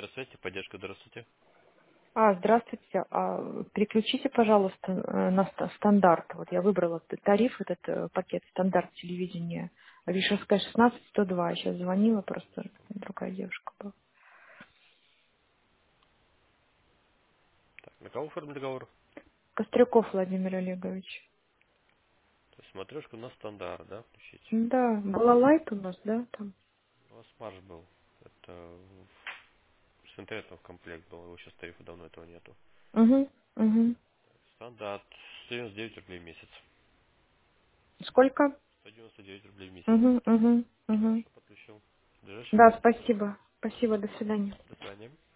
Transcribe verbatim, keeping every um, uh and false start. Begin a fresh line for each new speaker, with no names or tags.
Здравствуйте, поддержка, здравствуйте.
А, здравствуйте. А, переключите, пожалуйста, э, на ста- стандарт. Вот я выбрала т- тариф, этот э, пакет стандарт телевидения. Вишевская шестнадцать сто два. Я сейчас звонила, просто другая девушка была.
Так, на кого оформлен договор?
Кострюков Владимир Олегович.
То есть смотрешку на стандарт, да, включить.
Да, была лайт у нас, да, там.
У вас марш был. Это в- с интернетом в комплект был, его сейчас тарифа давно этого нету.
Угу, угу.
Стандарт сто девяносто девять рублей в месяц.
Сколько?
сто девяносто девять рублей в месяц.
Угу, угу, угу.
Хорошо, подключил. В ближайшее
Да,
время.
спасибо. Спасибо, до свидания.
До свидания.